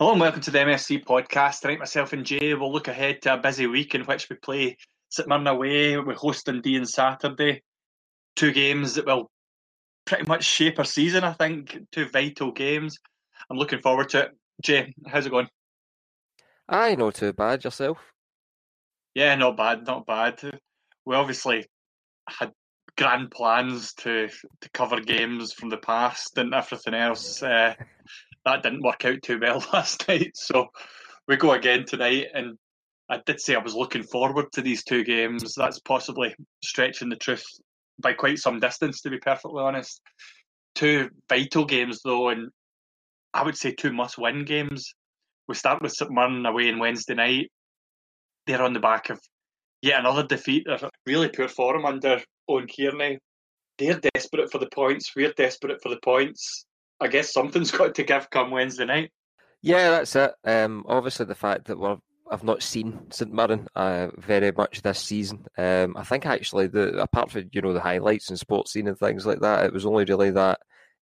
Hello and welcome to the MSC podcast. Tonight, myself and Jay will look ahead to a busy week in which we play St Mirren away. We host Dundee on Saturday. Two games that will pretty much shape our season, I think. Two vital games. I'm looking forward to it. Jay, how's it going? Aye, not too bad. Yourself? Yeah, not bad, not bad. We obviously had grand plans to cover games from the past and everything else. That didn't work out too well last night, so we go again tonight. And I did say I was looking forward to these two games. That's possibly stretching the truth by quite some distance, to be perfectly honest. Two vital games, though, and I would say two must-win games. We start with St Mirren away on Wednesday night. They're on the back of yet another defeat. They're really poor form under Owen Kearney. They're desperate for the points. We're desperate for the points. I guess something's got to give come Wednesday night. Yeah, that's it. Obviously, the fact that I've not seen St Mirren very much this season. I think actually, apart from the highlights and sports scene and things like that, it was only really that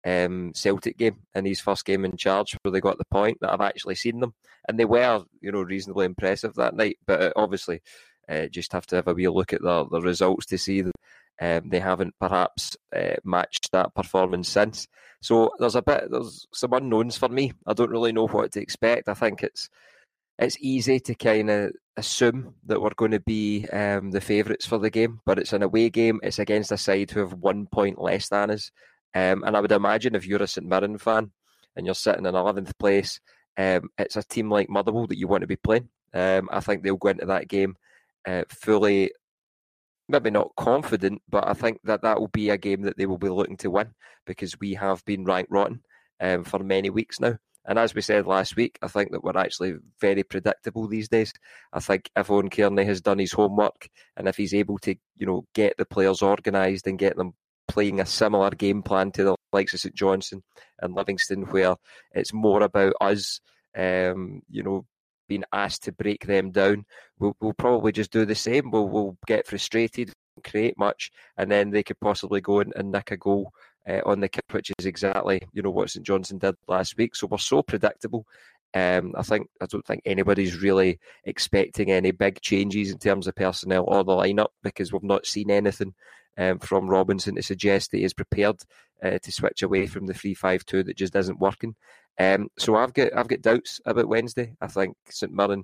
Celtic game in his first game in charge where they got the point that I've actually seen them, and they were reasonably impressive that night. But obviously, just have to have a wee look at the results to see that they haven't perhaps matched that performance since. So there's some unknowns for me. I don't really know what to expect. I think it's easy to kind of assume that we're going to be the favourites for the game, but it's an away game. It's against a side who have 1 point less than us. And I would imagine if you're a St Mirren fan and you're sitting in 11th place, it's a team like Motherwell that you want to be playing. I think they'll go into that game fully, maybe not confident, but I think that will be a game that they will be looking to win because we have been ranked rotten for many weeks now. And as we said last week, I think that we're actually very predictable these days. I think if Owen Kearney has done his homework and if he's able to, get the players organised and get them playing a similar game plan to the likes of St Johnstone and Livingston, where it's more about us, being asked to break them down, we'll probably just do the same. We'll get frustrated, create much, and then they could possibly go and nick a goal on the kick, which is exactly what St Johnstone did last week. So we're so predictable. I don't think anybody's really expecting any big changes in terms of personnel or the lineup because we've not seen anything from Robinson to suggest that he is prepared to switch away from the 3-5-2 that just isn't working. So I've got doubts about Wednesday. I think St Mirren,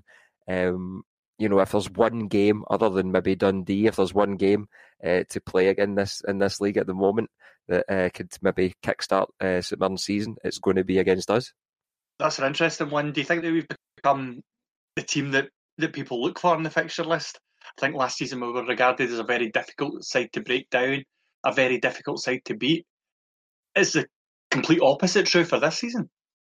if there's one game other than maybe Dundee, if there's one game to play again in this league at the moment that could maybe kickstart St Mirren's season, it's going to be against us. That's an interesting one. Do you think that we've become the team that people look for on the fixture list? I think last season we were regarded as a very difficult side to break down, a very difficult side to beat. Is the complete opposite true for this season?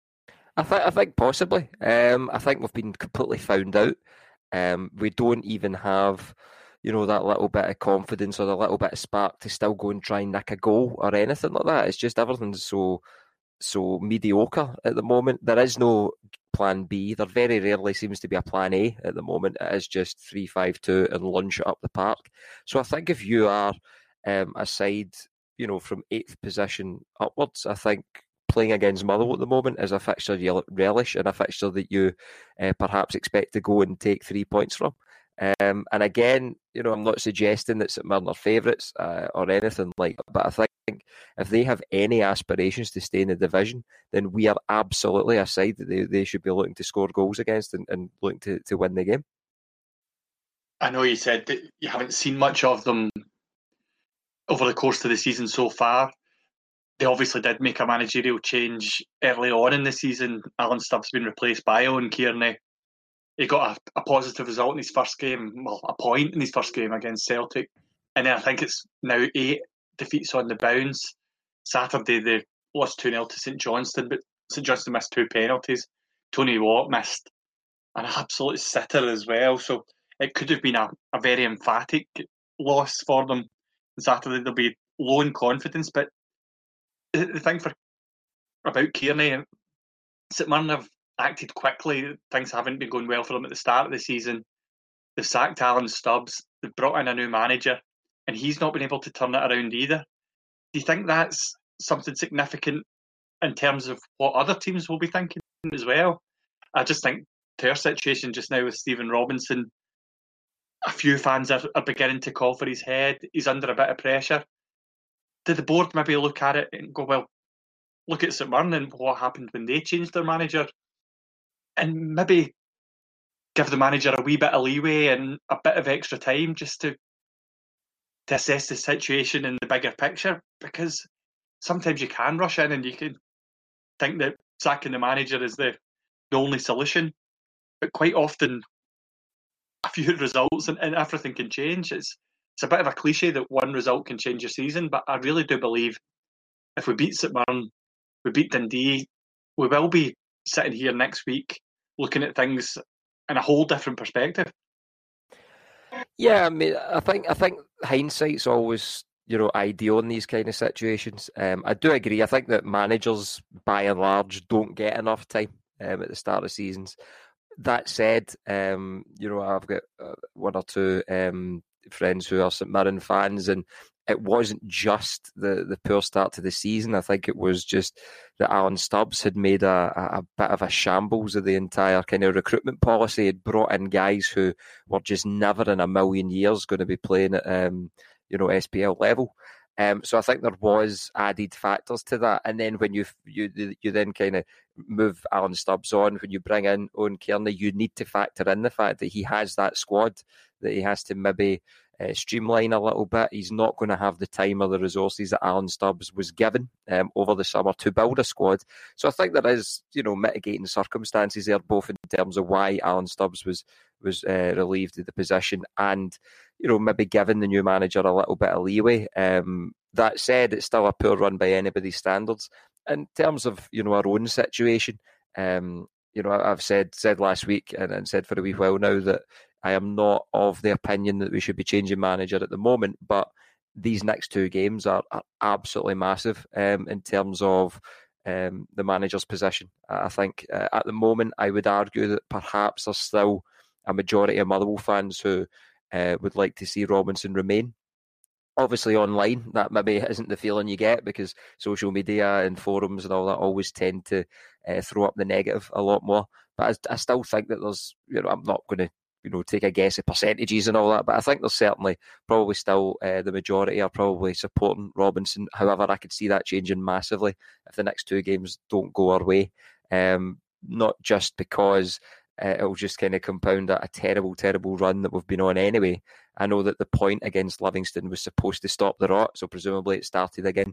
I think possibly. I think we've been completely found out. We don't even have, that little bit of confidence or the little bit of spark to still go and try and nick a goal or anything like that. It's just everything's so mediocre at the moment. There is no plan B. There very rarely seems to be a plan A at the moment. It is just 3-5-2 and lunge it up the park. So I think if you are a side, from 8th position upwards, I think playing against Motherwell at the moment is a fixture you relish and a fixture that you perhaps expect to go and take 3 points from. And again, I'm not suggesting that St Mirren are favourites or anything like that, but I think if they have any aspirations to stay in the division, then we are absolutely a side that they should be looking to score goals against and looking to win the game. I know you said that you haven't seen much of them over the course of the season so far. They obviously did make a managerial change early on in the season. Alan Stubbs been replaced by Owen Kearney. He got a positive result in his first game, well, a point in his first game against Celtic. And then I think it's now 8 defeats on the bounce. Saturday they lost 2-0 to St Johnstone, but St Johnstone missed 2 penalties. Tony Watt missed an absolute sitter as well. So it could have been a very emphatic loss for them. Saturday they'll be low in confidence, but the thing about Kearney, St Mirren have acted quickly. Things haven't been going well for them at the start of the season. They've sacked Alan Stubbs. They've brought in a new manager, and he's not been able to turn it around either. Do you think that's something significant in terms of what other teams will be thinking as well? I just think their situation just now with Stephen Robinson, a few fans are beginning to call for his head. He's under a bit of pressure. Did the board maybe look at it and go, well, look at St Mirren and what happened when they changed their manager, and maybe give the manager a wee bit of leeway and a bit of extra time just to assess the situation in the bigger picture? Because sometimes you can rush in and you can think that sacking the manager is the only solution, but quite often a few results and everything can change. It's a bit of a cliche that one result can change your season, but I really do believe if we beat St Mirren, we beat Dundee, we will be sitting here next week looking at things in a whole different perspective. Yeah, I mean, I think hindsight's always, ideal in these kind of situations. I do agree. I think that managers, by and large, don't get enough time at the start of seasons. That said, I've got one or two friends who are St Mirren fans, and it wasn't just the poor start to the season. I think it was just that Alan Stubbs had made a bit of a shambles of the entire kind of recruitment policy. He'd brought in guys who were just never in a million years going to be playing at SPL level. So I think there was added factors to that. And then when you then kind of move Alan Stubbs on, when you bring in Owen Kearney, you need to factor in the fact that he has that squad, that he has to maybe streamline a little bit. He's not going to have the time or the resources that Alan Stubbs was given over the summer to build a squad. So I think there is, mitigating circumstances there, both in terms of why Alan Stubbs was relieved of the position and, maybe giving the new manager a little bit of leeway. That said, it's still a poor run by anybody's standards. In terms of, our own situation, I've said last week and said for a wee while now that I am not of the opinion that we should be changing manager at the moment, but these next two games are absolutely massive in terms of the manager's position. I think at the moment I would argue that perhaps there's still a majority of Motherwell fans who would like to see Robinson remain. Obviously online, that maybe isn't the feeling you get because social media and forums and all that always tend to throw up the negative a lot more. But I still think that there's, I'm not going to take a guess at percentages and all that, but I think there's certainly probably still the majority are probably supporting Robinson. However, I could see that changing massively if the next two games don't go our way. Not just because it'll just kind of compound a terrible, terrible run that we've been on anyway. I know that the point against Livingston was supposed to stop the rot, so presumably it started again,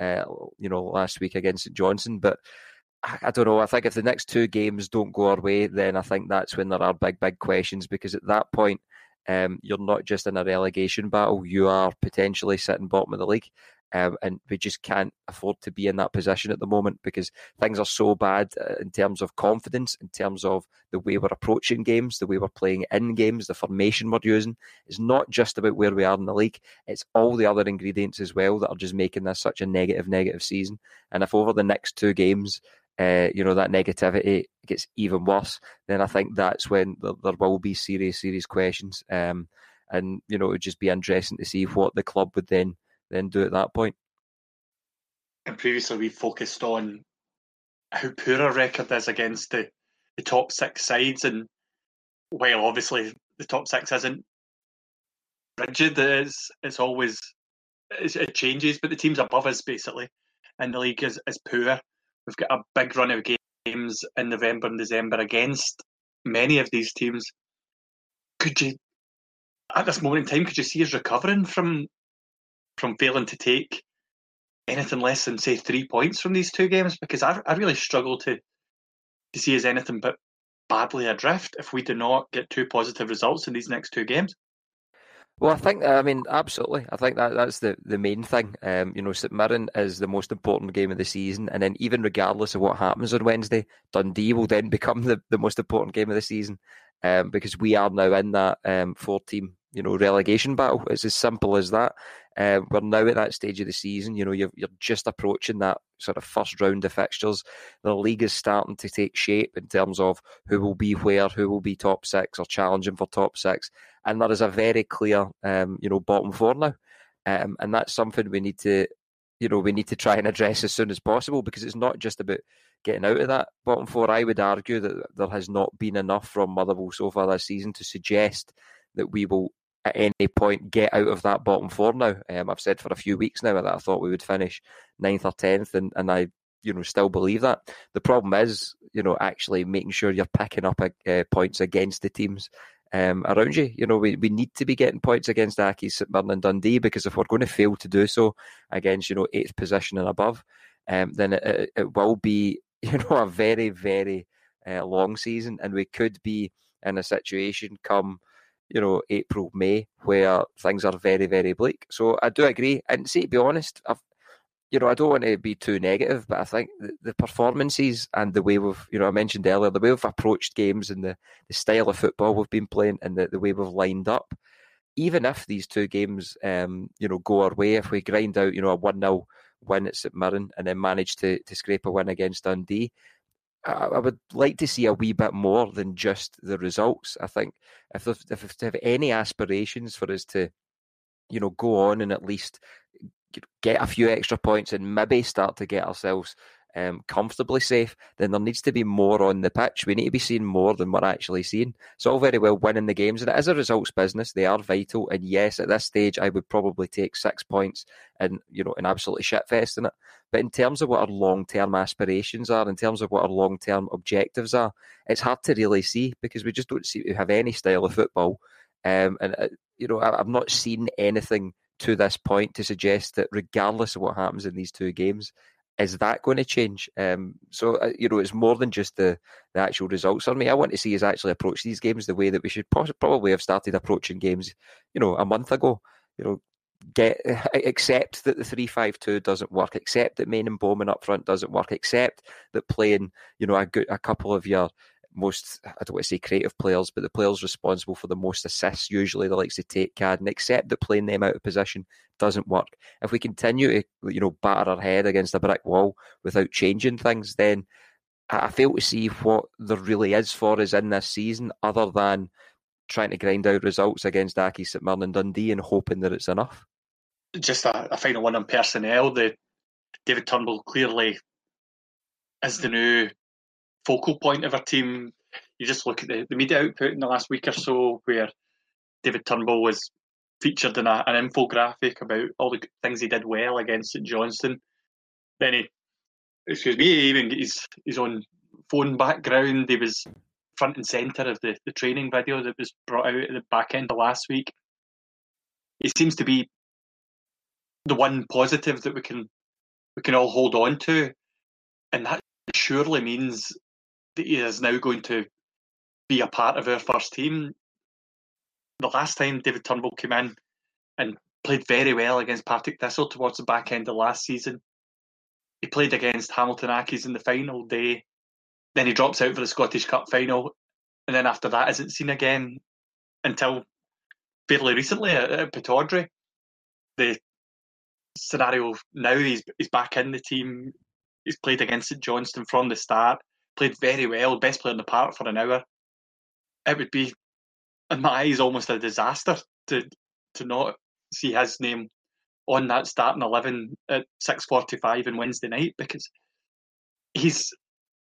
last week against St Johnstone, but I don't know. I think if the next two games don't go our way, then I think that's when there are big, big questions, because at that point, you're not just in a relegation battle, you are potentially sitting bottom of the league. And we just can't afford to be in that position at the moment because things are so bad in terms of confidence, in terms of the way we're approaching games, the way we're playing in games, the formation we're using. It's not just about where we are in the league, it's all the other ingredients as well that are just making this such a negative season. And if over the next two games, that negativity gets even worse, then I think that's when there will be serious questions. And, it would just be interesting to see what the club would then do at that point. And previously we focused on how poor our record is against the top six sides, and while obviously the top six isn't rigid, it's always it changes, but the teams above us basically in the league is poor. We've got a big run of games in November and December against many of these teams. Could you, at this moment in time, could you see us recovering from failing to take anything less than, say, 3 points from these two games? Because I really struggle to see us anything but badly adrift if we do not get two positive results in these next two games. Well, absolutely. I think that's the main thing. St Mirren is the most important game of the season, and then even regardless of what happens on Wednesday, Dundee will then become the most important game of the season because we are now in that 4-team relegation battle. It's as simple as that. We're now at that stage of the season. You're just approaching that sort of first round of fixtures. The league is starting to take shape in terms of who will be where, who will be top six or challenging for top six. And there is a very clear, bottom four now. And that's something we need to try and address as soon as possible, because it's not just about getting out of that bottom four. I would argue that there has not been enough from Motherwell so far this season to suggest that we will at any point get out of that bottom four now. I've said for a few weeks now that I thought we would finish 9th or 10th, and I still believe that. The problem is, actually making sure you're picking up points against the teams around you. We need to be getting points against Accies, St Mirren and Dundee, because if we're going to fail to do so against 8th position and above, then it will be a very, very long season, and we could be in a situation come April, May, where things are very, very bleak. So I do agree, and see, to be honest, I don't want to be too negative, but I think the performances and the way we've, I mentioned earlier, the way we've approached games and the style of football we've been playing and the way we've lined up, even if these two games, go our way, if we grind out, a 1-0 win at St Mirren and then manage to scrape a win against Dundee, I would like to see a wee bit more than just the results. I think if they have any aspirations for us to, go on and at least get a few extra points and maybe start to get ourselves comfortably safe, then there needs to be more on the pitch. We need to be seeing more than we're actually seeing. It's all very well winning the games, and it is a results business. They are vital, and yes, at this stage, I would probably take 6 points and an absolutely shitfest in it. But in terms of what our long-term aspirations are, in terms of what our long-term objectives are, it's hard to really see because we just don't seem to have any style of football. I've not seen anything to this point to suggest that regardless of what happens in these two games, is that going to change? So it's more than just the actual results for me. I want to see us actually approach these games the way that we should probably have started approaching games, a month ago. Accept that the 3-5-2 doesn't work, accept that Main and Bowman up front doesn't work, accept that playing, a couple of your most, I don't want to say creative players, but the players responsible for the most assists, usually the likes of Tate Cadden, accept that playing them out of position doesn't work. If we continue to, batter our head against a brick wall without changing things, then I fail to see what there really is for us in this season other than trying to grind out results against Accies, St Mirren and Dundee and hoping that it's enough. Just a final one on personnel. David Turnbull clearly is the new focal point of our team. You just look at the media output in the last week or so where David Turnbull was featured in an infographic about all the things he did well against St Johnstone. Then he even got his own phone background. He was front and centre of the training video that was brought out at the back end of last week. It seems to be the one positive that we can all hold on to, and that surely means that he is now going to be a part of our first team. The last time David Turnbull came in and played very well against Partick Thistle towards the back end of last season, he played against Hamilton Accies in the final day. Then he drops out for the Scottish Cup final, and then after that isn't seen again until fairly recently at Pittodrie. The scenario now, he's back in the team. He's played against St Johnstone from the start, played very well, best player in the park for an hour. It would be, in my eyes, almost a disaster to not see his name on that starting 11 at 6:45 on Wednesday night, because he's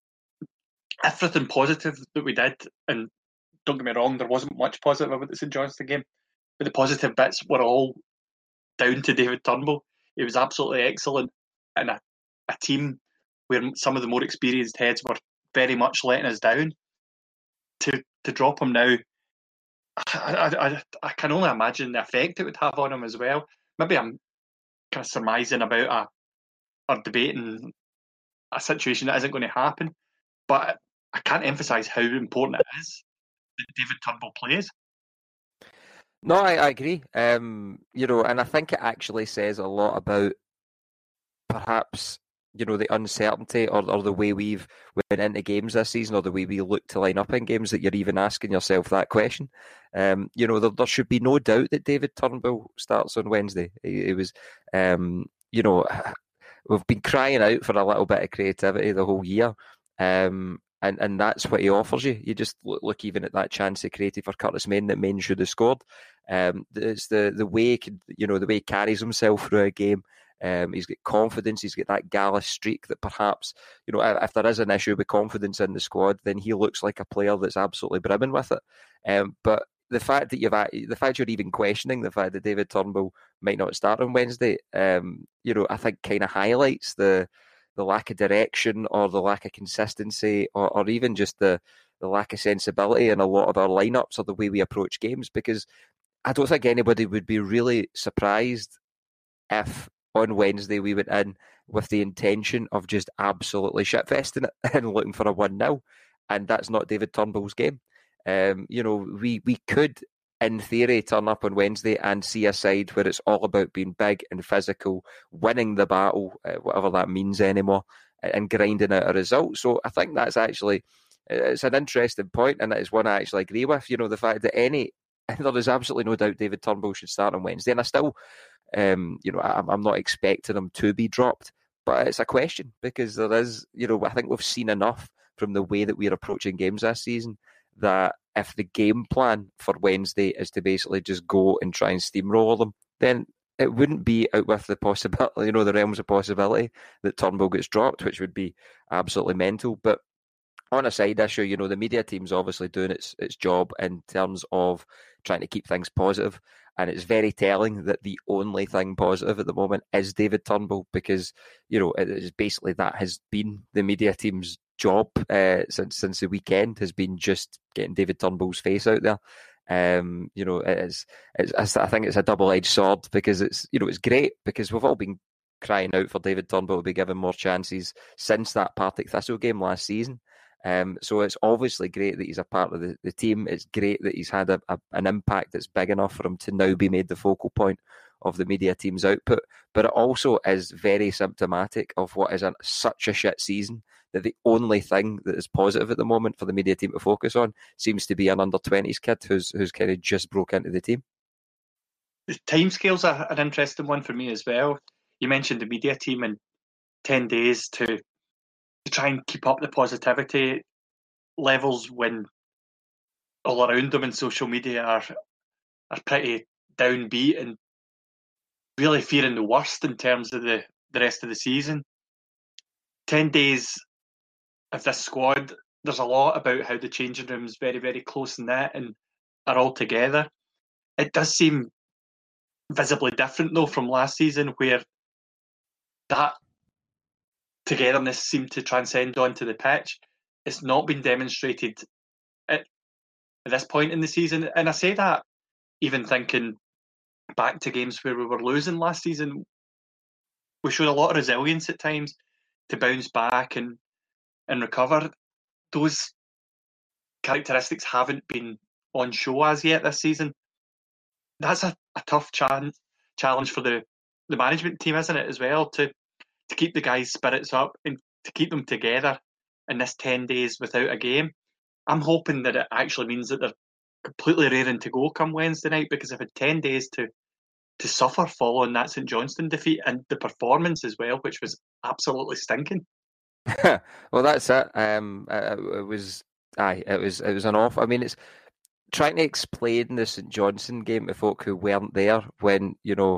everything positive that we did, and don't get me wrong, there wasn't much positive about the St Johnstone game, but the positive bits were all down to David Turnbull. He was absolutely excellent in a team where some of the more experienced heads were very much letting us down. To drop him now, I can only imagine the effect it would have on him as well. Maybe I'm kind of surmising about or debating a situation that isn't going to happen, but I can't emphasise how important it is that David Turnbull plays. No, I agree. And I think it actually says a lot about perhaps, the uncertainty or the way we've went into games this season, or the way we look to line up in games, that you're even asking yourself that question. There should be no doubt that David Turnbull starts on Wednesday. It was, we've been crying out for a little bit of creativity the whole year. And that's what he offers you. You just look even at that chance he created for Curtis Main that Main should have scored. It's the way the way he carries himself through a game. He's got confidence. He's got that gallus streak that perhaps, if there is an issue with confidence in the squad, then he looks like a player that's absolutely brimming with it. But the fact that you're even questioning the fact that David Turnbull might not start on Wednesday, I think kind of highlights the lack of direction or the lack of consistency or even just the lack of sensibility in a lot of our lineups or the way we approach games. Because I don't think anybody would be really surprised if on Wednesday we went in with the intention of just absolutely shitfesting it and looking for a 1-0, and that's not David Turnbull's game. We could, in theory, turn up on Wednesday and see a side where it's all about being big and physical, winning the battle, whatever that means anymore, and grinding out a result. So I think that's actually, it's an interesting point, and it's one I actually agree with. The fact that there is absolutely no doubt David Turnbull should start on Wednesday, and I still, I'm not expecting him to be dropped, but it's a question because there is, I think we've seen enough from the way that we're approaching games this season that if the game plan for Wednesday is to basically just go and try and steamroll them, then it wouldn't be out with the possibility, the realms of possibility that Turnbull gets dropped, which would be absolutely mental. But on a side issue, the media team's obviously doing its job in terms of trying to keep things positive. And it's very telling that the only thing positive at the moment is David Turnbull because, it is basically that has been the media team's job since the weekend, has been just getting David Turnbull's face out there. I think it's a double-edged sword because it's great because we've all been crying out for David Turnbull to be given more chances since that Partick Thistle game last season. So it's obviously great that he's a part of the team. It's great that he's had an impact that's big enough for him to now be made the focal point of the media team's output. But it also is very symptomatic of what is such a shit season that the only thing that is positive at the moment for the media team to focus on seems to be an under-20s kid who's kind of just broke into the team. The timescales are an interesting one for me as well. You mentioned the media team and 10 days to try and keep up the positivity levels when all around them in social media are pretty downbeat and really fearing the worst in terms of the rest of the season. 10 days of this squad, there's a lot about how the changing room's very, very close-knit and are all together. It does seem visibly different, though, from last season, where that togetherness seemed to transcend onto the pitch. It's not been demonstrated at this point in the season. And I say that even thinking back to games where we were losing last season, we showed a lot of resilience at times to bounce back and recover. Those characteristics haven't been on show as yet this season. That's a tough challenge for the management team, isn't it, as well, to keep the guys' spirits up and to keep them together in this 10 days without a game. I'm hoping that it actually means that they're completely raring to go come Wednesday night, because I've had 10 days to suffer following that St Johnstone defeat and the performance as well, which was absolutely stinking. Well, that's it. It was an awful. I mean, it's trying to explain the St Johnstone game to folk who weren't there when,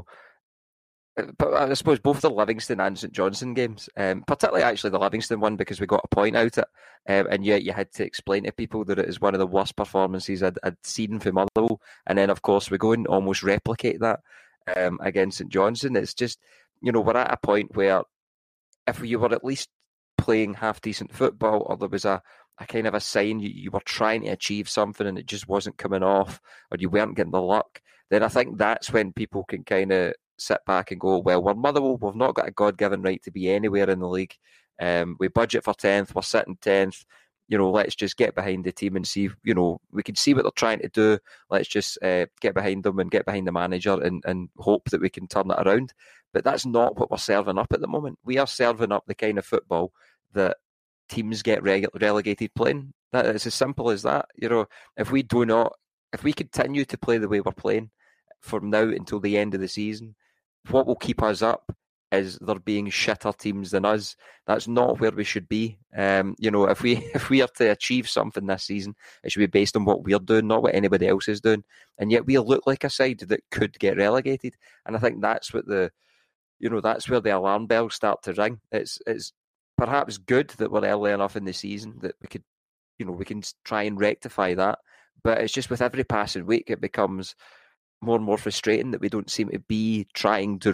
but I suppose both the Livingston and St Johnstone games, particularly actually the Livingston one, because we got a point out it, and yet you had to explain to people that it is one of the worst performances I'd seen from Motherwell, and then of course we go and almost replicate that against St Johnstone. It's just, we're at a point where if you were at least playing half decent football, or there was a kind of a sign you were trying to achieve something and it just wasn't coming off, or you weren't getting the luck, then I think that's when people can kind of sit back and go, well, we're Motherwell, we've not got a God-given right to be anywhere in the league. We budget for 10th, we're sitting 10th. Let's just get behind the team and see, we can see what they're trying to do. Let's just get behind them and get behind the manager and hope that we can turn it around. But that's not what we're serving up at the moment. We are serving up the kind of football that teams get relegated playing. It's as simple as that. If we continue to play the way we're playing from now until the end of the season, what will keep us up is there being shitter teams than us. That's not where we should be. If we are to achieve something this season, it should be based on what we're doing, not what anybody else is doing. And yet we look like a side that could get relegated. And I think that's what the that's where the alarm bells start to ring. It's perhaps good that we're early enough in the season that we could, we can try and rectify that. But it's just with every passing week, it becomes more and more frustrating that we don't seem to be trying to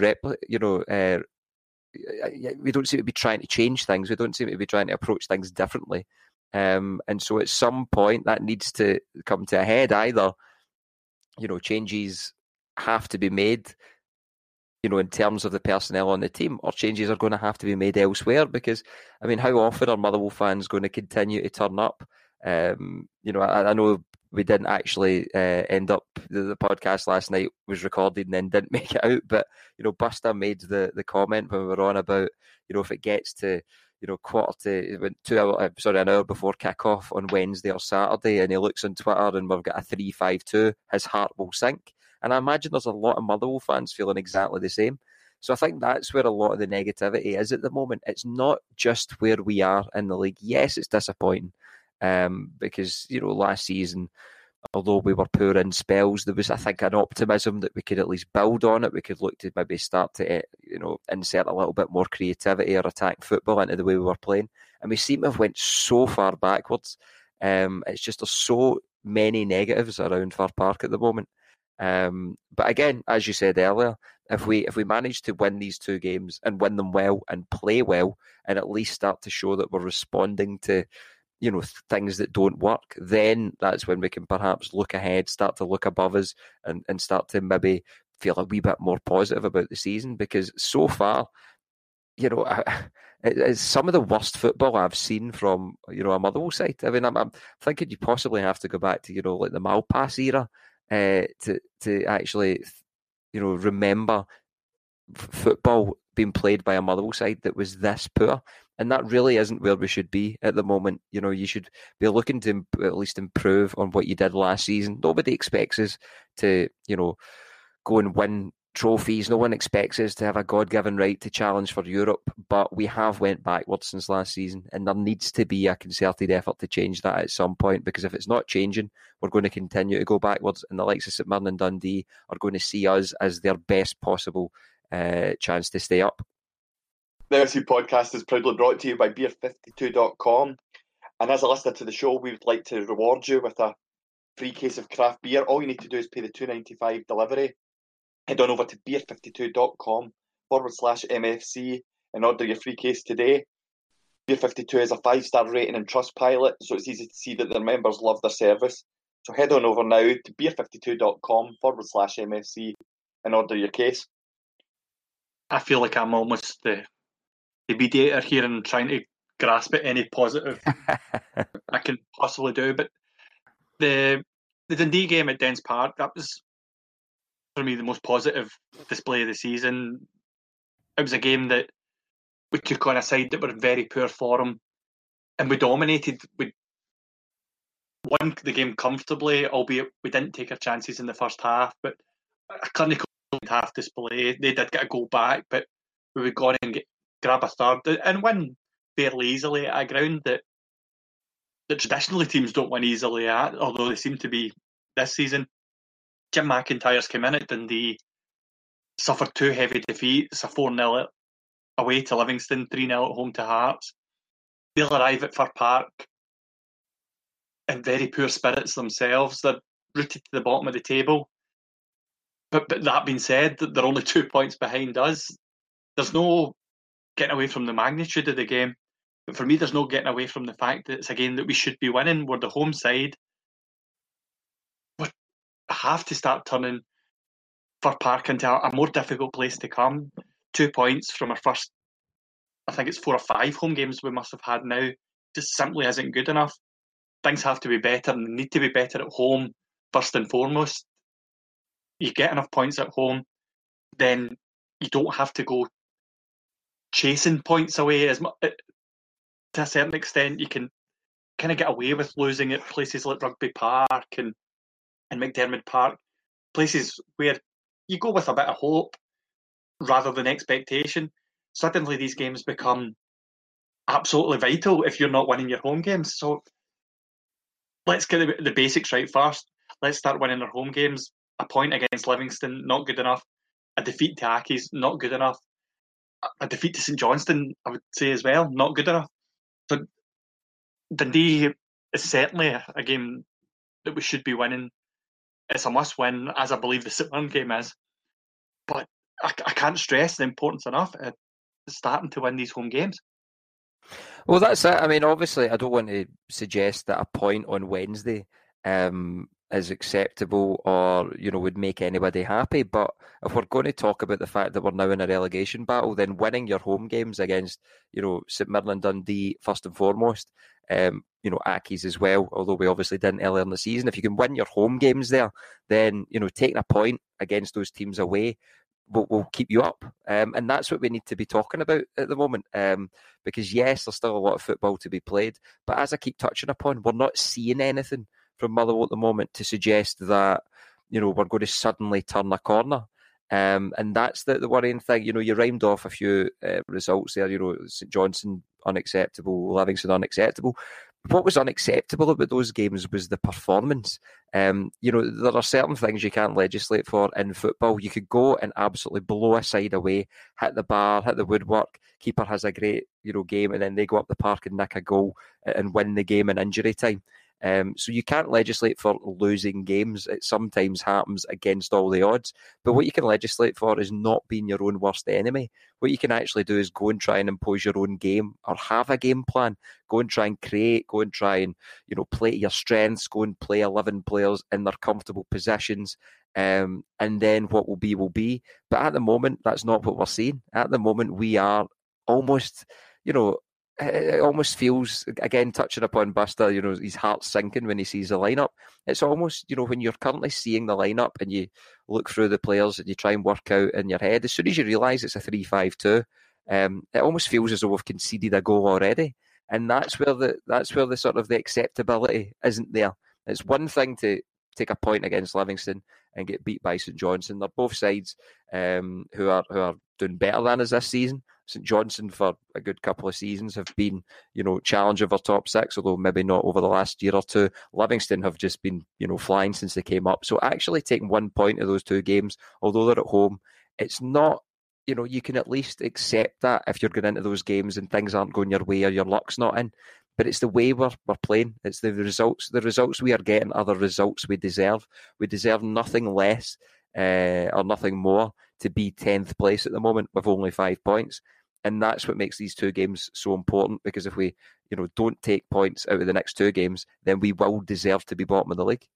we don't seem to be trying to change things. We don't seem to be trying to approach things differently. And so at some point that needs to come to a head. Either, changes have to be made, in terms of the personnel on the team, or changes are going to have to be made elsewhere. Because, I mean, how often are Motherwell fans going to continue to turn up? I know we didn't actually end up, the podcast last night was recorded and then didn't make it out, but, Buster made the comment when we were on about, if it gets to, an hour before kick-off on Wednesday or Saturday, and he looks on Twitter and we've got a 3-5-2, his heart will sink. And I imagine there's a lot of Motherwell fans feeling exactly the same. So I think that's where a lot of the negativity is at the moment. It's not just where we are in the league. Yes, it's disappointing because, last season, although we were poor in spells, there was, I think, an optimism that we could at least build on it. We could look to maybe start to, insert a little bit more creativity or attack football into the way we were playing. And we seem to have went so far backwards. It's just there's so many negatives around Fir Park at the moment. But again, as you said earlier, if we manage to win these two games and win them well and play well and at least start to show that we're responding to, things that don't work, then that's when we can perhaps look ahead, start to look above us and start to maybe feel a wee bit more positive about the season. Because so far, it's some of the worst football I've seen from, a Motherwell side. I mean, I'm thinking you possibly have to go back to, like the Malpass era to actually, remember football being played by a Motherwell side that was this poor. And that really isn't where we should be at the moment. You should be looking to at least improve on what you did last season. Nobody expects us to, go and win trophies. No one expects us to have a God-given right to challenge for Europe, but we have went backwards since last season, and there needs to be a concerted effort to change that at some point, because if it's not changing, we're going to continue to go backwards, and the likes of St Mirren and Dundee are going to see us as their best possible chance to stay up. The LFC podcast is proudly brought to you by beer52.com, and as a listener to the show, we would like to reward you with a free case of craft beer. All you need to do is pay the $2.95 delivery. Head on over to beer52.com/MFC and order your free case today. Beer52 is a 5-star rating in Trustpilot, so it's easy to see that their members love their service. So head on over now to beer52.com/MFC and order your case. I feel like I'm almost the mediator here and trying to grasp at any positive I can possibly do. But the Dundee game at Dens Park, that was, for me, the most positive display of the season. It was a game that we took on a side that were in very poor form, and we dominated. We won the game comfortably, albeit we didn't take our chances in the first half. But a clinical half display. They did get a goal back, but we would go on and grab a third and win fairly easily at a ground that traditionally teams don't win easily at, although they seem to be this season. Jim McIntyre's come in at Dundee, suffered 2 heavy defeats, a 4-0 away to Livingston, 3-0 at home to Hearts. They'll arrive at Fir Park in very poor spirits themselves. They're rooted to the bottom of the table. But that being said, they're only 2 points behind us. There's no getting away from the magnitude of the game. But for me, there's no getting away from the fact that it's a game that we should be winning. We're the home side. We have to start turning Fir Park into a more difficult place to come. 2 points from our first, I think it's 4 or 5 home games we must have had now, just simply isn't good enough. Things have to be better and need to be better at home, first and foremost. You get enough points at home, then you don't have to go chasing points away as much. To a certain extent, you can kind of get away with losing at places like Rugby Park and McDiarmid Park, places where you go with a bit of hope rather than expectation. Suddenly these games become absolutely vital if you're not winning your home games. So let's get the basics right first. Let's start winning our home games. A point against Livingston, not good enough. A defeat to Accies, not good enough. a defeat to St Johnstone, I would say as well, not good enough. So Dundee is certainly a game that we should be winning. It's a must-win, as I believe the St Mirren game is. But I can't stress the importance enough of starting to win these home games. Well, that's it. I mean, obviously, I don't want to suggest that a point on Wednesday is acceptable or, would make anybody happy. But if we're going to talk about the fact that we're now in a relegation battle, then winning your home games against, St Mirren and Dundee, first and foremost, Accies as well, although we obviously didn't earlier in the season. If you can win your home games there, then, taking a point against those teams away will keep you up. And that's what we need to be talking about at the moment. Because yes, there's still a lot of football to be played. But as I keep touching upon, we're not seeing anything from Motherwell at the moment to suggest that, we're going to suddenly turn a corner. And that's the worrying thing. You rhymed off a few results there. St Johnstone, unacceptable. Livingston, unacceptable. What was unacceptable about those games was the performance. There are certain things you can't legislate for in football. You could go and absolutely blow a side away, hit the bar, hit the woodwork. Keeper has a great, game, and then they go up the park and nick a goal and win the game in injury time. So you can't legislate for losing games. It sometimes happens against all the odds. But what you can legislate for is not being your own worst enemy. What you can actually do is go and try and impose your own game or have a game plan. Go and try and create, go and try and, play to your strengths, go and play 11 players in their comfortable positions. And then what will be, will be. But at the moment, that's not what we're seeing. At the moment, we are almost, it almost feels, again, touching upon Buster, his heart's sinking when he sees the lineup. It's almost, when you're currently seeing the lineup and you look through the players and you try and work out in your head, as soon as you realise it's a 3-5-2, it almost feels as though we've conceded a goal already. And that's where the sort of the acceptability isn't there. It's one thing to take a point against Livingston and get beat by St Johnstone. They're both sides who are doing better than us this season. St Johnstone for a good couple of seasons have been, challenge over top six, although maybe not over the last year or two. Livingston have just been, flying since they came up. So actually taking 1 point of those two games, although they're at home, it's not, you can at least accept that if you're going into those games and things aren't going your way or your luck's not in. But it's the way we're playing. It's the results. The results we are getting are the results we deserve. We deserve nothing less or nothing more to be 10th place at the moment with only 5 points. And that's what makes these two games so important, because if we, don't take points out of the next two games, then we will deserve to be bottom of the league.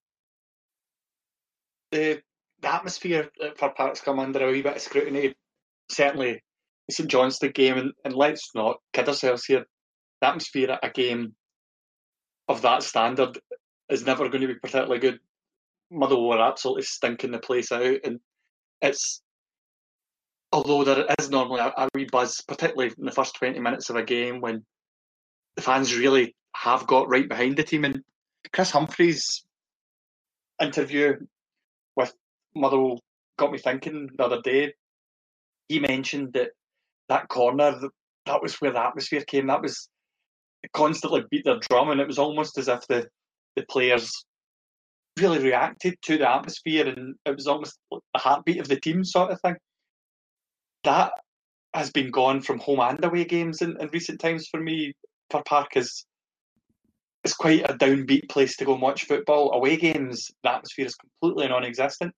The atmosphere for Park's come under a wee bit of scrutiny. Certainly, the St Johnstone game, and let's not kid ourselves here, the atmosphere at a game of that standard is never going to be particularly good. Motherwell are absolutely stinking the place out, and it's, although there is normally a wee buzz, particularly in the first 20 minutes of a game when the fans really have got right behind the team. And Chris Humphrey's interview with Motherwell got me thinking the other day. He mentioned that corner, that was where the atmosphere came. That was constantly beat their drum, and it was almost as if the players really reacted to the atmosphere, and it was almost like the heartbeat of the team sort of thing. That has been gone from home and away games in recent times for me. For Park is quite a downbeat place to go and watch football. Away games, the atmosphere is completely non-existent.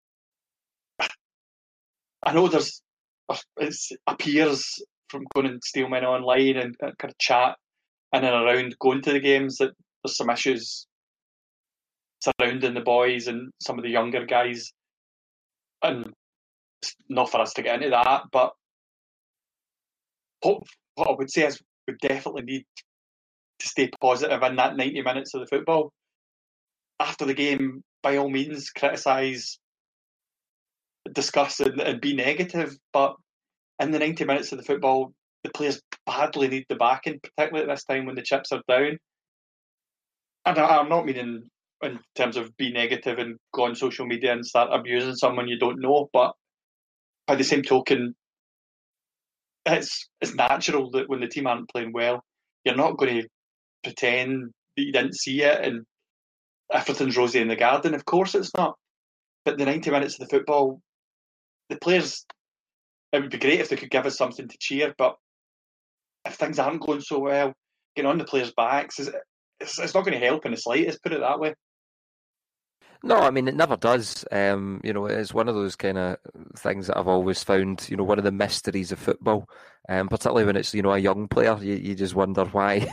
I know it appears from going and Steelman online and kind of chat in and around going to the games that there's some issues surrounding the boys and some of the younger guys, and it's not for us to get into that, but what I would say is we definitely need to stay positive in that 90 minutes of the football. After the game, by all means, criticise, discuss and be negative, but in the 90 minutes of the football, the players badly need the backing, particularly at this time when the chips are down. And I'm not meaning in terms of be negative and go on social media and start abusing someone you don't know, but by the same token, it's natural that when the team aren't playing well, you're not going to pretend that you didn't see it and everything's rosy in the garden. Of course it's not. But the 90 minutes of the football, the players it would be great if they could give us something to cheer, but if things aren't going so well, getting on the players' backs, it's not going to help in the slightest, put it that way. No, I mean, it never does. It's one of those kind of things that I've always found, one of the mysteries of football, particularly when it's, a young player. You just wonder why,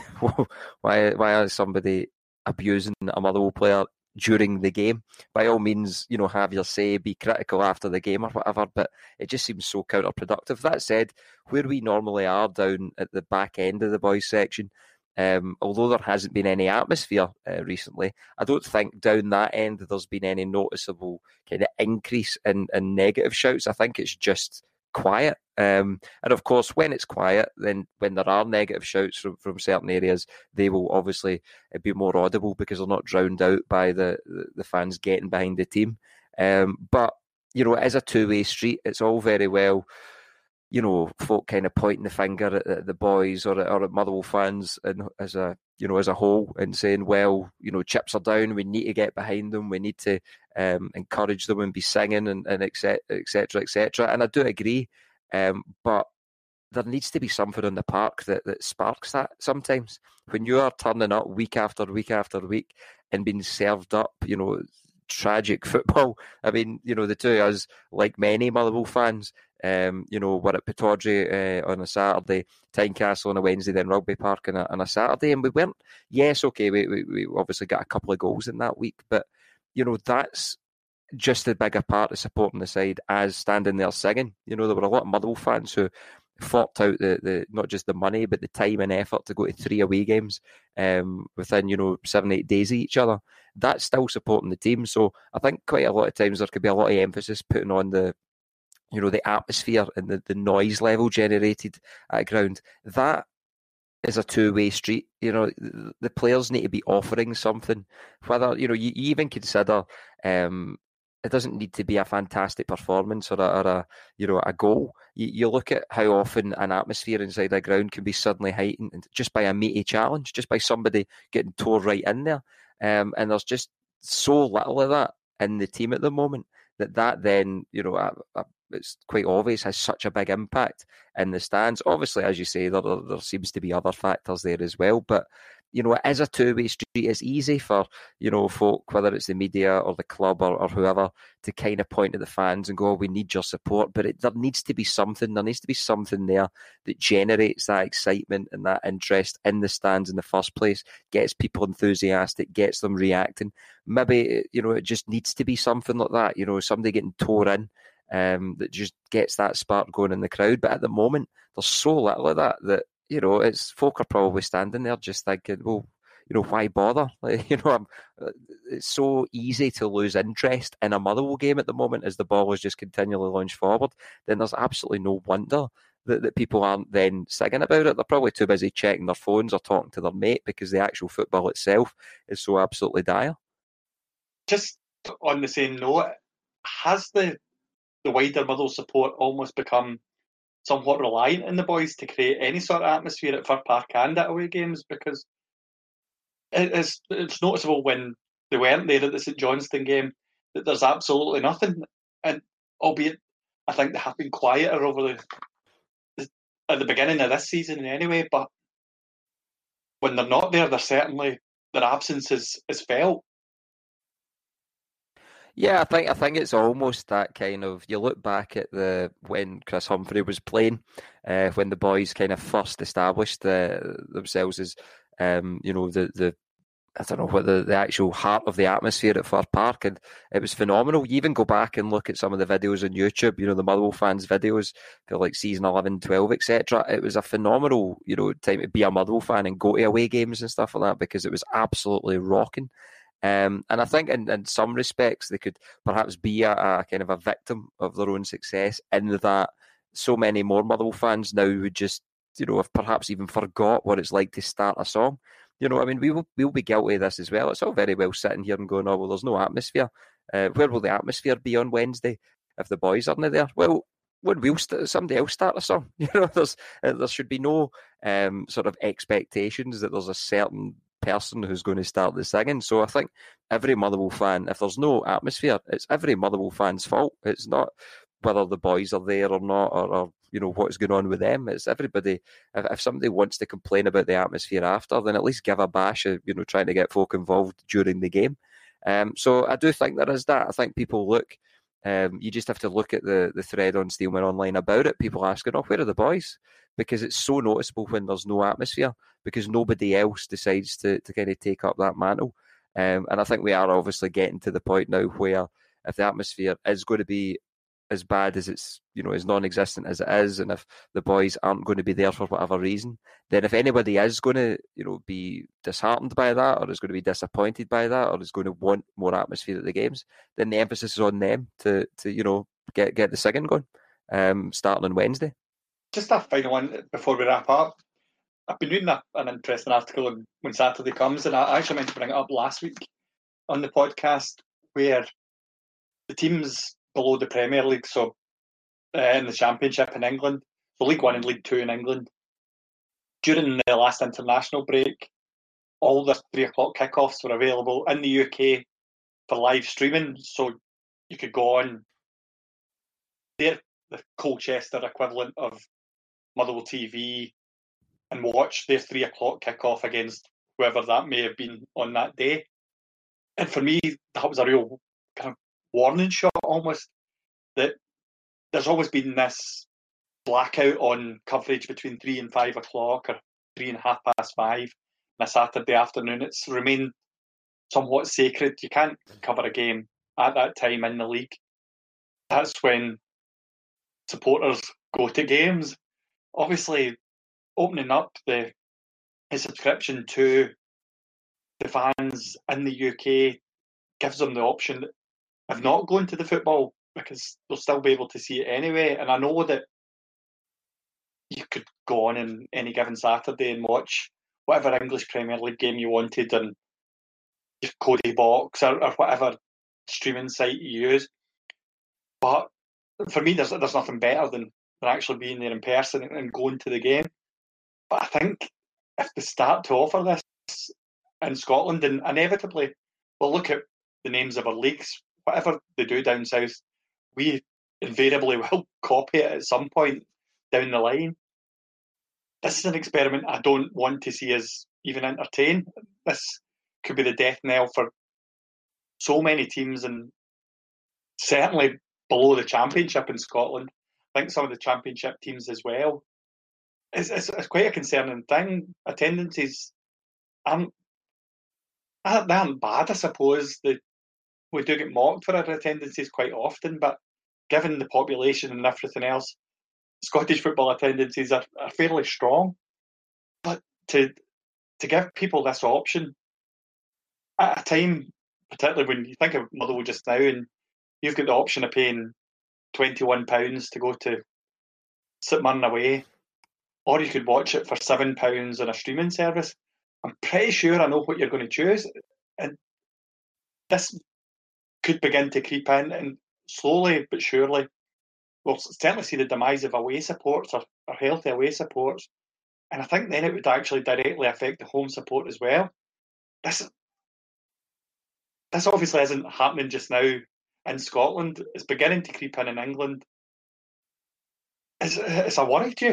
why is somebody abusing a Motherwell player during the game? By all means, have your say, be critical after the game or whatever, but it just seems so counterproductive. That said, where we normally are down at the back end of the boys section, although there hasn't been any atmosphere recently, I don't think down that end there's been any noticeable kind of increase in negative shouts. I think it's just quiet. And of course, when it's quiet, then when there are negative shouts from certain areas, they will obviously be more audible because they're not drowned out by the fans getting behind the team. But, it is a two-way street. It's all very well, folk kind of pointing the finger at the boys or at Motherwell fans and as a whole and saying, well, chips are down, we need to get behind them, we need to encourage them and be singing and et cetera, et cetera. And I do agree, but there needs to be something on the park that sparks that sometimes. When you are turning up week after week after week and being served up, tragic football. I mean, the two of us, like many Motherwell fans, we're at Pittodrie on a Saturday, Tynecastle on a Wednesday, then Rugby Park on a Saturday, and we weren't. Yes, okay, we obviously got a couple of goals in that week, but that's just as big a part of supporting the side as standing there singing. There were a lot of Motherwell fans who forked out the not just the money but the time and effort to go to 3 away games within 7-8 days of each other. That's still supporting the team. So I think quite a lot of times there could be a lot of emphasis putting on the atmosphere and the noise level generated at ground. That is a two-way street. The players need to be offering something. Whether you even consider it doesn't need to be a fantastic performance or a goal. You look at how often an atmosphere inside a ground can be suddenly heightened just by a meaty challenge, just by somebody getting tore right in there. And there's just so little of that in the team at the moment that then, it's quite obvious, has such a big impact in the stands. Obviously, as you say, there seems to be other factors there as well, but it is a two-way street. It's easy for, folk, whether it's the media or the club or whoever, to kind of point at the fans and go, oh, we need your support. But there needs to be something. There needs to be something there that generates that excitement and that interest in the stands in the first place, gets people enthusiastic, gets them reacting. Maybe, it just needs to be something like that, somebody getting tore in that just gets that spark going in the crowd. But at the moment, there's so little of that it's folk are probably standing there just thinking, well, why bother? It's so easy to lose interest in a Motherwell game at the moment as the ball is just continually launched forward. Then there's absolutely no wonder that people aren't then singing about it. They're probably too busy checking their phones or talking to their mate because the actual football itself is so absolutely dire. Just on the same note, has the wider Motherwell support almost become somewhat reliant on the boys to create any sort of atmosphere at Fir Park and at away games? Because it's noticeable when they weren't there at the St Johnstone game that there's absolutely nothing. And albeit, I think they have been quieter over at the beginning of this season anyway, but when they're not there, their absence is felt. Yeah, I think it's almost that kind of, you look back at when Chris Humphrey was playing, when the boys kind of first established themselves as the I don't know what the actual heart of the atmosphere at Fir Park, and it was phenomenal. You even go back and look at some of the videos on YouTube, the Motherwell fans' videos for like season 11, 12, etc. It was a phenomenal, time to be a Motherwell fan and go to away games and stuff like that because it was absolutely rocking. And I think in some respects they could perhaps be a kind of a victim of their own success in that so many more Motherwell fans now would just, have perhaps even forgot what it's like to start a song. I mean, we'll be guilty of this as well. It's all very well sitting here and going, oh, well, there's no atmosphere. Where will the atmosphere be on Wednesday if the boys aren't there? Well, when somebody else start a song. There should be no sort of expectations that there's a certain person who's going to start the singing. So I think every Motherwell fan, if there's no atmosphere, it's every Motherwell fan's fault. It's not whether the boys are there or not, or what is going on with them. It's everybody. If somebody wants to complain about the atmosphere after, then at least give a bash of trying to get folk involved during the game. So I do think there is that. I think people look. You just have to look at the thread on Steelman Online about it. People asking, "Oh, where are the boys?" Because it's so noticeable when there's no atmosphere, because nobody else decides to kind of take up that mantle. And I think we are obviously getting to the point now where if the atmosphere is going to be as bad as it's, as non-existent as it is, and if the boys aren't going to be there for whatever reason, then if anybody is going to, be disheartened by that, or is going to be disappointed by that, or is going to want more atmosphere at the games, then the emphasis is on them to get the singing going, starting on Wednesday. Just a final one before we wrap up. I've been reading an interesting article on when Saturday comes, and I actually meant to bring it up last week on the podcast, where the teams below the Premier League, so in the Championship in England, so League One and League Two in England, during the last international break, all the 3 o'clock kickoffs were available in the UK for live streaming. So you could go on the Colchester equivalent of Motherwell TV and watch their 3 o'clock kickoff against whoever that may have been on that day. And for me, that was a real kind of warning shot almost, that there's always been this blackout on coverage between 3 and 5 o'clock, or 3 and 5:30 on a Saturday afternoon. It's remained somewhat sacred. You can't cover a game at that time in the league. That's when supporters go to games. Obviously, opening up the subscription to the fans in the UK gives them the option of not going to the football, because they'll still be able to see it anyway. And I know that you could go on any given Saturday and watch whatever English Premier League game you wanted on your Cody Box or whatever streaming site you use. But for me, there's nothing better than actually being there in person and going to the game. But I think if they start to offer this in Scotland, then inevitably we'll look at the names of our leagues. Whatever they do down south, we invariably will copy it at some point down the line. This is an experiment I don't want to see us even entertain. This could be the death knell for so many teams, and certainly below the Championship in Scotland. I think some of the Championship teams as well. It's quite a concerning thing. Attendances aren't bad, I suppose. We do get mocked for our attendances quite often, but given the population and everything else, Scottish football attendances are fairly strong. But to give people this option at a time, particularly when you think of Motherwell just now, and you've got the option of paying £21 to go to St Mirren away, or you could watch it for £7 on a streaming service. I'm pretty sure I know what you're going to choose, and this could begin to creep in, and slowly but surely we'll certainly see the demise of away supports, or healthy away supports, and I think then it would actually directly affect the home support as well. This obviously isn't happening just now in Scotland. It's beginning to creep in England. It's a worry to you.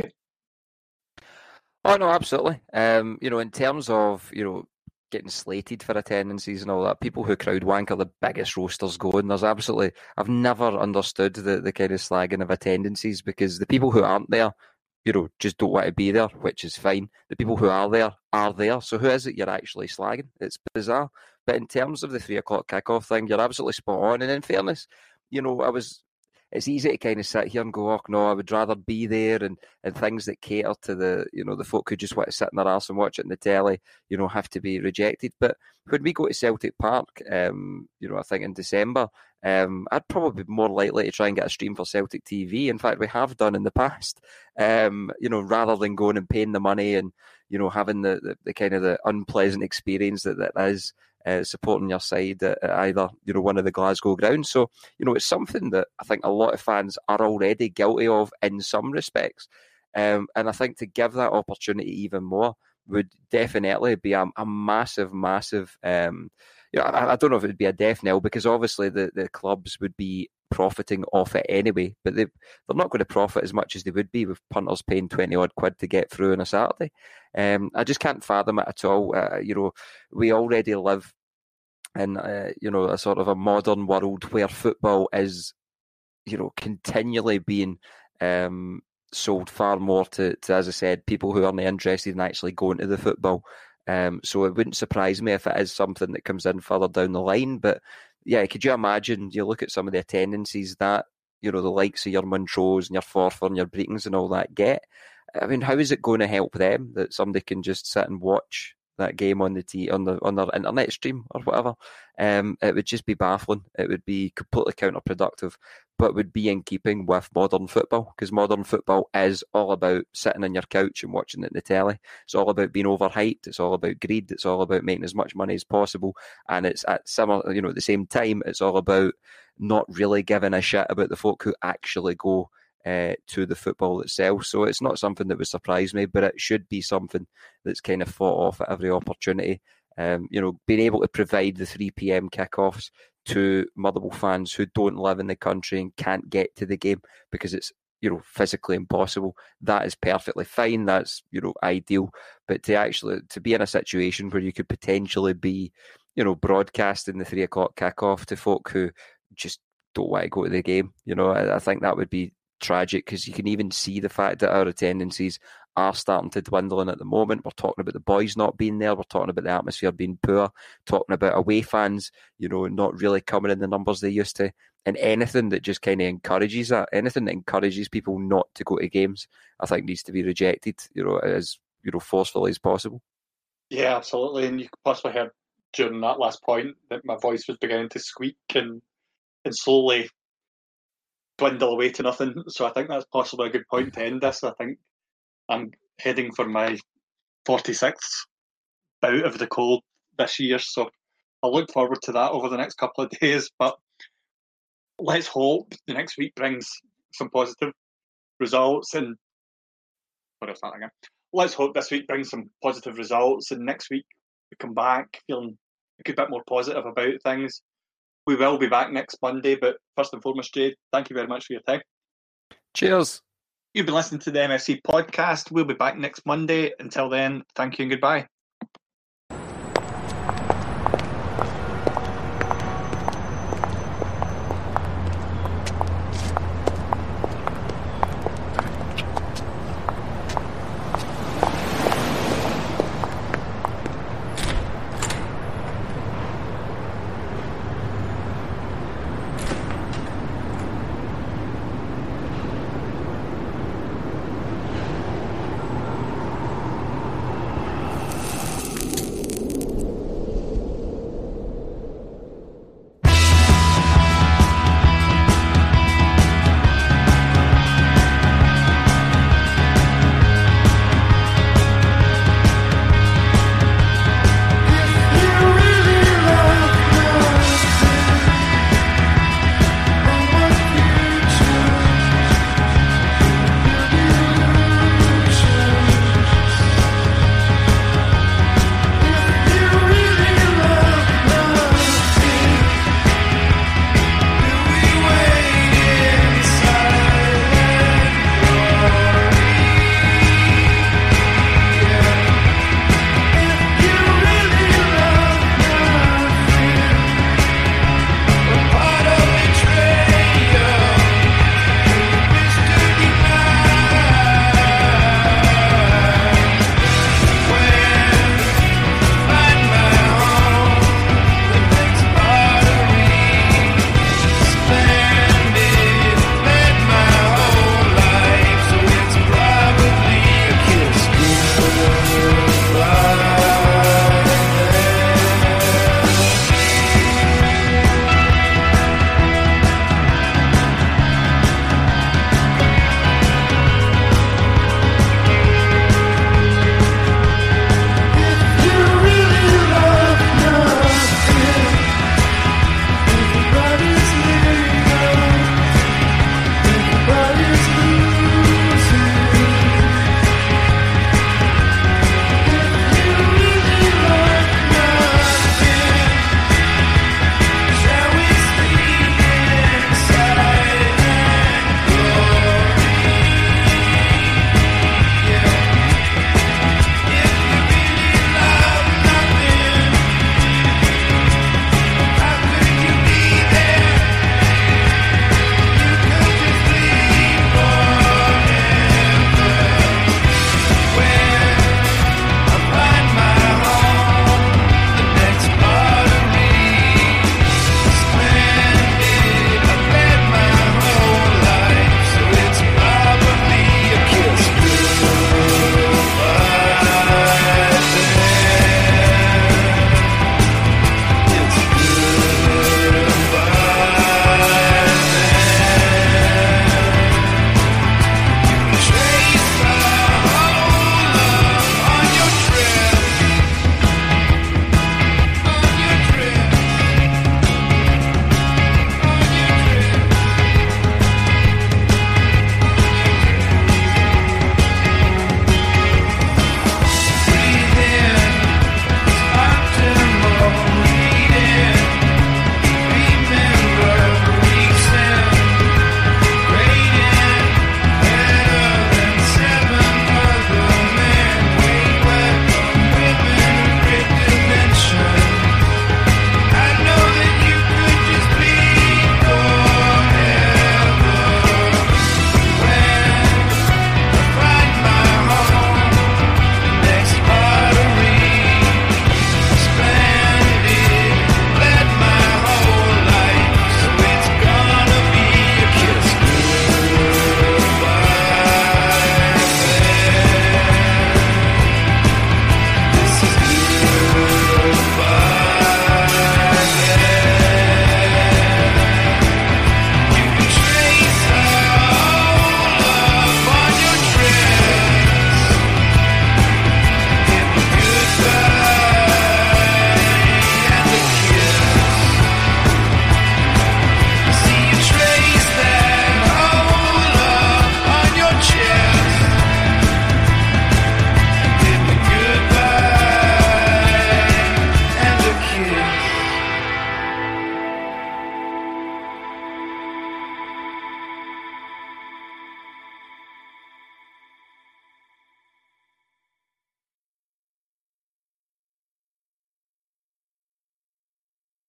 Oh no, absolutely. In terms of getting slated for attendances and all that, people who crowd wank are the biggest roasters going. I've never understood the kind of slagging of attendances, because the people who aren't there, just don't want to be there, which is fine. The people who are there. So who is it you're actually slagging? It's bizarre. But in terms of the 3 o'clock kickoff thing, you're absolutely spot on. And in fairness, it's easy to kind of sit here and go, oh no, I would rather be there, and things that cater to the folk who just want to sit in their arse and watch it in the telly, have to be rejected. But when we go to Celtic Park, I think in December, I'd probably be more likely to try and get a stream for Celtic TV. In fact, we have done in the past, rather than going and paying the money and, having the kind of the unpleasant experience that is supporting your side at either, one of the Glasgow grounds. So, it's something that I think a lot of fans are already guilty of in some respects. And I think to give that opportunity even more would definitely be a massive, massive... I don't know if it would be a death knell, because obviously the clubs would be profiting off it anyway, but they're not going to profit as much as they would be with punters paying 20 odd quid to get through on a Saturday. I just can't fathom it at all. We already live in a sort of a modern world where football is continually being sold far more to, as I said, people who aren't interested in actually going to the football. So it wouldn't surprise me if it is something that comes in further down the line. But yeah, could you imagine, you look at some of the attendances that, the likes of your Montrose and your Forfar and your Bretons and all that get? I mean, how is it going to help them that somebody can just sit and watch that game on on their internet stream or whatever? It would just be baffling. It would be completely counterproductive, but would be in keeping with modern football, because modern football is all about sitting on your couch and watching it in the telly. It's all about being overhyped. It's all about greed. It's all about making as much money as possible, and it's at at the same time, it's all about not really giving a shit about the folk who actually go to the football itself. So it's not something that would surprise me, but it should be something that's kind of fought off at every opportunity. Being able to provide the 3 p.m. kickoffs to Motherwell fans who don't live in the country and can't get to the game because it's physically impossible, that is perfectly fine. That's ideal. But to be in a situation where you could potentially be broadcasting the 3 o'clock kickoff to folk who just don't want to go to the game, I think that would be tragic, because you can even see the fact that our attendances are starting to dwindle in at the moment. We're talking about the boys not being there. We're talking about the atmosphere being poor, talking about away fans, not really coming in the numbers they used to. And anything that just kind of encourages that, anything that encourages people not to go to games, I think needs to be rejected, as forcefully as possible. Yeah, absolutely. And you possibly heard during that last point that my voice was beginning to squeak and slowly dwindle away to nothing. So I think that's possibly a good point to end this. I think I'm heading for my 46th bout of the cold this year, so I'll look forward to that over the next couple of days. But let's hope the next week brings some positive results. And let's hope this week brings some positive results, and next week we come back feeling a good bit more positive about things. We will be back next Monday, but first and foremost, Jade, thank you very much for your time. Cheers. You've been listening to the MFC podcast. We'll be back next Monday. Until then, thank you and goodbye.